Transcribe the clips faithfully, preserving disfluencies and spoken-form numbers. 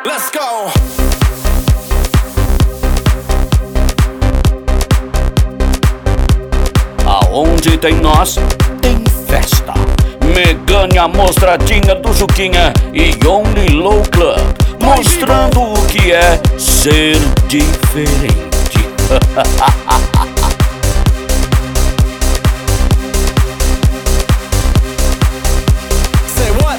Let's go. Aonde tem nós, tem festa. Megane, a mostradinha do Juquinha e Only Low Club, mostrando o que é ser diferente. Say what?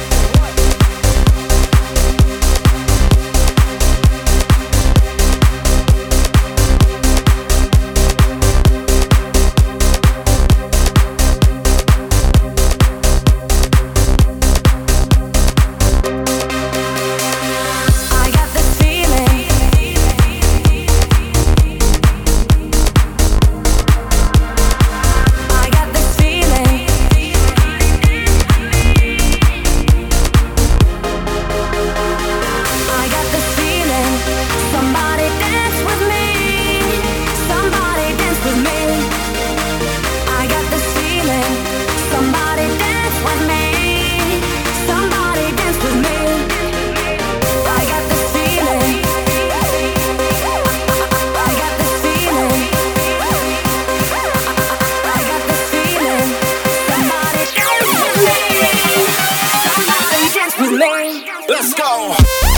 Let's go.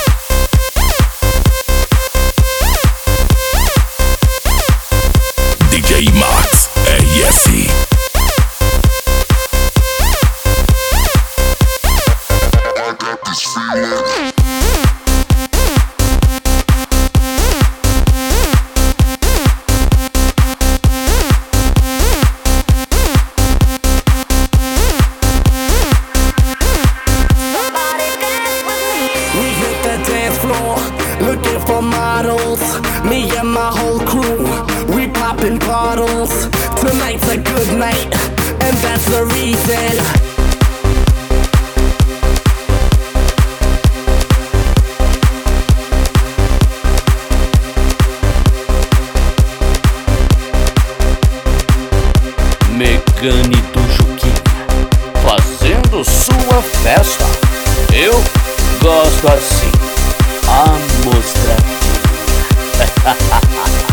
D J Max R S. I got this feeling. Looking for models, me and my whole crew, we popping bottles. Tonight's a good night, and that's the reason. Megane do Juquinha, fazendo sua festa. Eu gosto assim, a mostradinha.